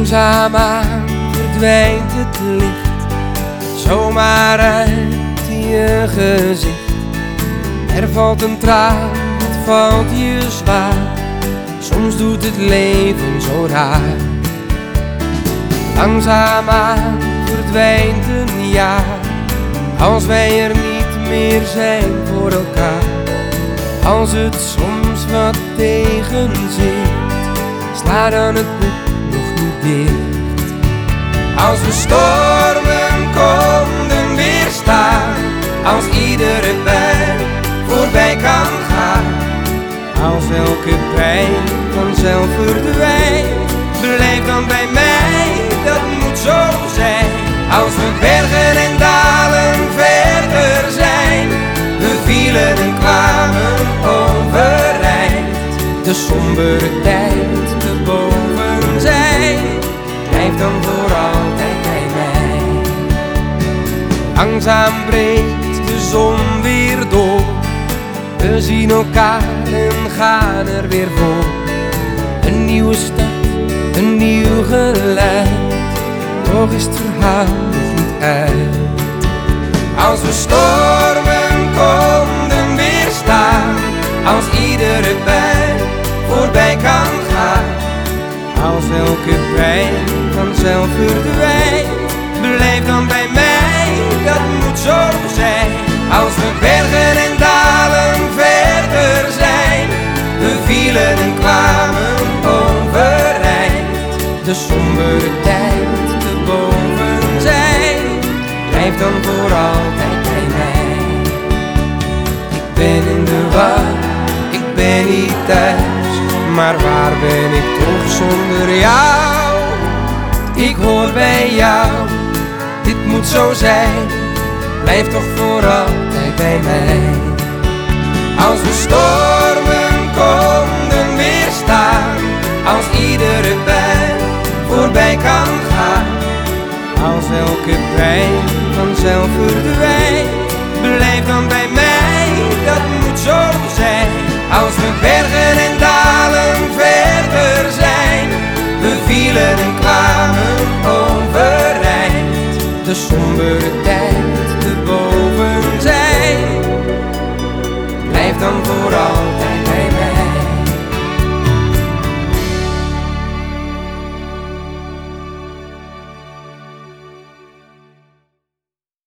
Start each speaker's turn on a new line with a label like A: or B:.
A: Langzaamaan verdwijnt het licht, zomaar uit je gezicht. Er valt een traan, het valt je zwaar, soms doet het leven zo raar. Langzaamaan verdwijnt een jaar, als wij er niet meer zijn voor elkaar. Als het soms wat tegen zit, sla dan het boek nog niet dicht. Als we stormen konden weerstaan, als iedere pijn voorbij kan gaan, als elke pijn vanzelf verdwijnt, blijf dan bij mij, dat moet zo zijn. Als we bergen en dalen verder zijn, we vielen en kwamen overeind. De sombere tijd te boven zijn, blijf dan voor altijd bij mij. Langzaam breekt de zon weer door, we zien elkaar en gaan er weer voor. Een nieuwe stad, een nieuw geluid, toch is het verhaal nog niet uit. Als we stormen konden weerstaan, als iedere pijn voorbij kan gaan, als elke pijn vanzelf verdwijnt, blijf dan bij mij, dat moet zo zijn. Als we bergen en dalen verder zijn, we vielen en kwamen overeind. De sombere tijd te boven zijn, blijf dan voor altijd bij mij. Ik ben in de war, ik ben niet thuis, maar waar ben ik toch zonder jou? Ik hoor bij jou, dit moet zo zijn, blijf toch voor altijd bij mij. Als we stormen konden weerstaan, als iedere pijn voorbij kan gaan, als elke pijn vanzelf verdwijnt, blijf dan bij mij, dat moet zo zijn. Als we bergen en dalen verder zijn, we vielen en kwamen overeind. De sombere tijd te boven zijn, blijf dan vooral